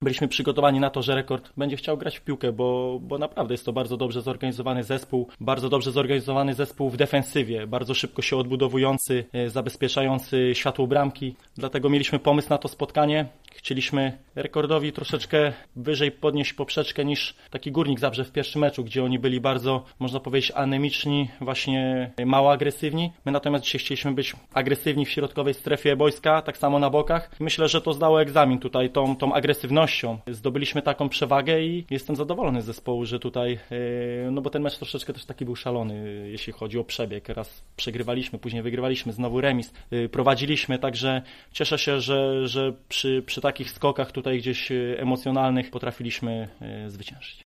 byliśmy przygotowani na to, że Rekord będzie chciał grać w piłkę, bo naprawdę jest to bardzo dobrze zorganizowany zespół, bardzo dobrze zorganizowany zespół w defensywie, bardzo szybko się odbudowujący, zabezpieczający światło bramki. Dlatego mieliśmy pomysł na to spotkanie. Chcieliśmy Rekordowi troszeczkę wyżej podnieść poprzeczkę niż taki Górnik Zabrze w pierwszym meczu, gdzie oni byli bardzo, można powiedzieć, anemiczni, właśnie mało agresywni. My natomiast dzisiaj chcieliśmy być agresywni w środkowej strefie boiska, tak samo na bokach. Myślę, że to zdało egzamin tutaj tą agresywnością. Zdobyliśmy taką przewagę i jestem zadowolony z zespołu, że tutaj, no bo ten mecz troszeczkę też taki był szalony, jeśli chodzi o przebieg. Raz przegrywaliśmy, później wygrywaliśmy, znowu remis, prowadziliśmy, także cieszę się, że przy takich skokach tutaj gdzieś emocjonalnych potrafiliśmy zwyciężyć.